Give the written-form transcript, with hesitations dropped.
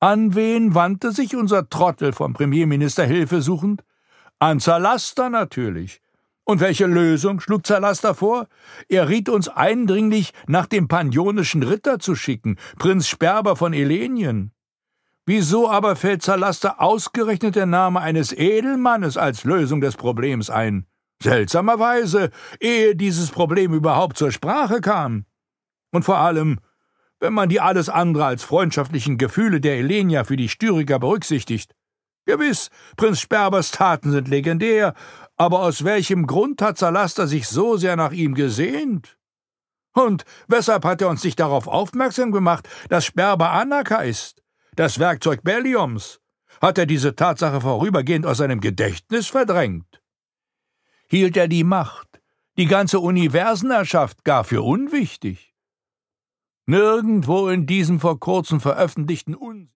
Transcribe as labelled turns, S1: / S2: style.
S1: An wen wandte sich unser Trottel vom Premierminister Hilfe suchend? An Zallaster natürlich. Und welche Lösung schlug Zallaster vor? Er riet uns eindringlich, nach dem panionischen Ritter zu schicken, Prinz Sperber von Elenien. Wieso aber fällt Zallaster ausgerechnet der Name eines Edelmannes als Lösung des Problems ein? Seltsamerweise, ehe dieses Problem überhaupt zur Sprache kam. Und vor allem, wenn man die alles andere als freundschaftlichen Gefühle der Elenier für die Styriker berücksichtigt. Gewiss, Prinz Sperbers Taten sind legendär, aber aus welchem Grund hat Zallaster sich so sehr nach ihm gesehnt? Und weshalb hat er uns nicht darauf aufmerksam gemacht, dass Sperber Anaka ist, das Werkzeug Belliums? Hat er diese Tatsache vorübergehend aus seinem Gedächtnis verdrängt? Hielt er die Macht, die ganze Universenherrschaft gar für unwichtig? Nirgendwo in diesem vor kurzem veröffentlichten